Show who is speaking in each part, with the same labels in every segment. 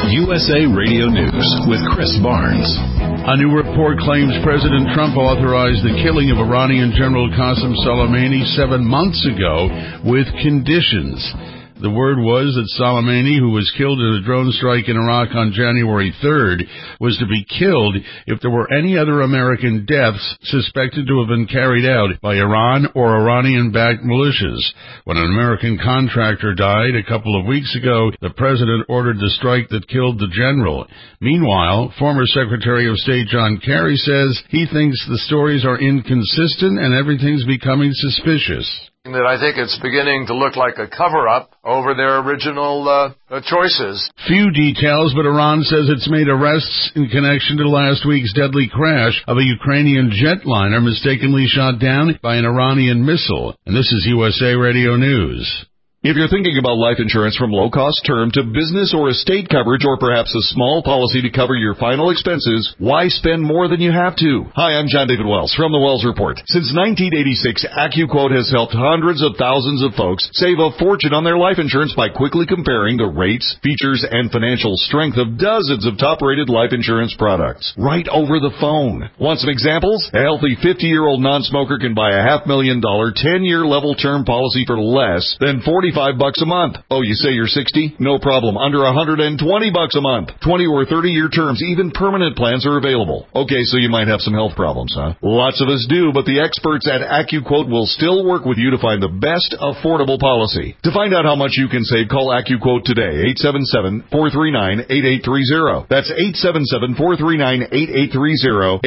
Speaker 1: USA Radio News with Chris Barnes. A new report claims President Trump authorized the killing of Iranian General Qasem Soleimani 7 months ago with conditions. The word was that Soleimani, who was killed in a drone strike in Iraq on January 3rd, was to be killed if there were any other American deaths suspected to have been carried out by Iran or Iranian-backed militias. When an American contractor died a couple of weeks ago, the president ordered the strike that killed the general. Meanwhile, former Secretary of State John Kerry says he thinks the stories are inconsistent and everything's becoming suspicious.
Speaker 2: That I think it's beginning to look like a cover-up over their original choices.
Speaker 1: Few details, but Iran says it's made arrests in connection to last week's deadly crash of a Ukrainian jetliner mistakenly shot down by an Iranian missile. And this is USA Radio News.
Speaker 3: If you're thinking about life insurance from low-cost term to business or estate coverage or perhaps a small policy to cover your final expenses, why spend more than you have to? Hi, I'm John David Wells from The Wells Report. Since 1986, AccuQuote has helped hundreds of thousands of folks save a fortune on their life insurance by quickly comparing the rates, features, and financial strength of dozens of top-rated life insurance products right over the phone. Want some examples? A healthy 50-year-old non-smoker can buy a $500,000 10-year level term policy for less than $45 a month. Oh, you say you're 60? No problem. Under $120 a month. 20 or 30-year terms, even permanent plans are available. Okay, so you might have some health problems, huh? Lots of us do, but the experts at AccuQuote will still work with you to find the best affordable policy. To find out how much you can save, call AccuQuote today, 877-439-8830. That's 877-439-8830,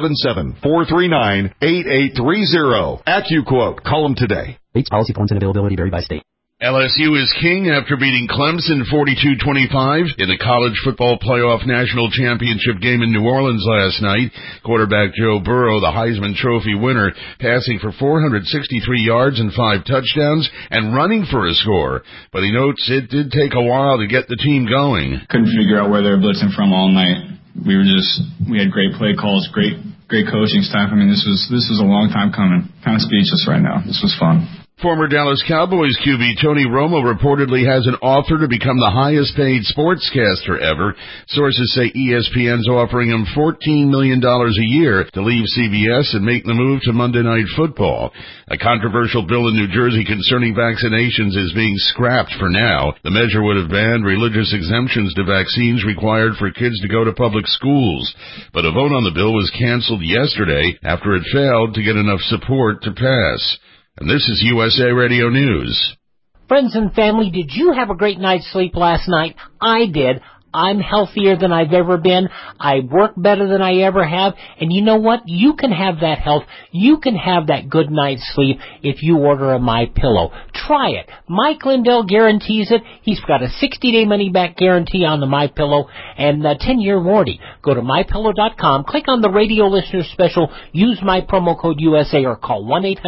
Speaker 3: 877-439-8830. AccuQuote. Call them today.
Speaker 4: Rates, policy forms, and availability vary by state.
Speaker 1: LSU is king after beating Clemson 42-25 in the college football playoff national championship game in New Orleans last night. Quarterback Joe Burrow, the Heisman Trophy winner, passing for 463 yards and 5 touchdowns and running for a score. But he notes it did take a while to get the team going.
Speaker 5: Couldn't figure out where they were blitzing from all night. We had great play calls, great coaching staff. I mean, this was a long time coming. Kind of speechless right now. This was fun.
Speaker 1: Former Dallas Cowboys QB Tony Romo reportedly has an offer to become the highest-paid sportscaster ever. Sources say ESPN's offering him $14 million a year to leave CBS and make the move to Monday Night Football. A controversial bill in New Jersey concerning vaccinations is being scrapped for now. The measure would have banned religious exemptions to vaccines required for kids to go to public schools. But a vote on the bill was canceled yesterday after it failed to get enough support to pass. And this is USA Radio News.
Speaker 6: Friends and family, did you have a great night's sleep last night? I did. I'm healthier than I've ever been. I work better than I ever have. And you know what? You can have that health. You can have that good night's sleep if you order a MyPillow. Try it. Mike Lindell guarantees it. He's got a 60-day money-back guarantee on the MyPillow and a 10-year warranty. Go to MyPillow.com, click on the radio listener special, use my promo code USA or call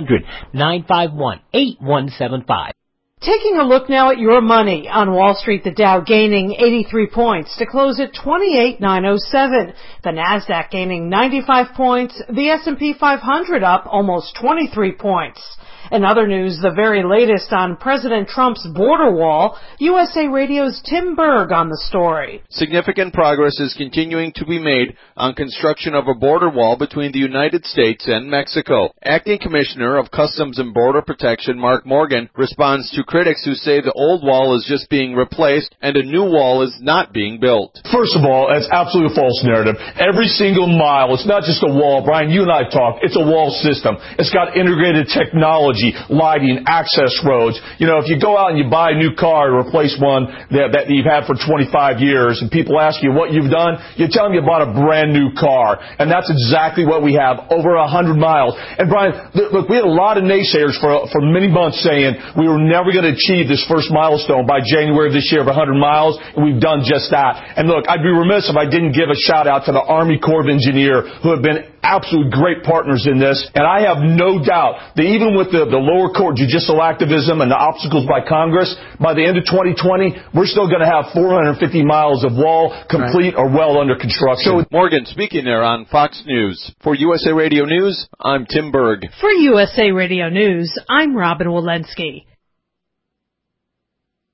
Speaker 6: 1-800-951-8175.
Speaker 7: Taking a look now at your money. On Wall Street, the Dow gaining 83 points to close at 28,907. The Nasdaq gaining 95 points. The S&P 500 up almost 23 points. In other news, the very latest on President Trump's border wall, USA Radio's Tim Berg on the story.
Speaker 8: Significant progress is continuing to be made on construction of a border wall between the United States and Mexico. Acting Commissioner of Customs and Border Protection Mark Morgan responds to critics who say the old wall is just being replaced and a new wall is not being built.
Speaker 9: First of all, it's absolutely a false narrative. Every single mile, it's not just a wall. Brian, you and I talked. It's a wall system. It's got integrated technology, lighting, access roads. You know, if you go out and you buy a new car to replace one that you've had for 25 years and people ask you what you've done, you tell them you bought a brand new car. And that's exactly what we have, over 100 miles. And Brian, look, we had a lot of naysayers for many months saying we were never going to achieve this first milestone by January of this year of 100 miles, and we've done just that. And look, I'd be remiss if I didn't give a shout out to the Army Corps of Engineers who have been absolute great partners in this. And I have no doubt that even with the lower court judicial activism and the obstacles by Congress, by the end of 2020, we're still going to have 450 miles of wall complete or well under construction.
Speaker 8: So Morgan speaking there on Fox News. For USA Radio News, I'm Tim Berg.
Speaker 7: For USA Radio News, I'm Robin Walensky.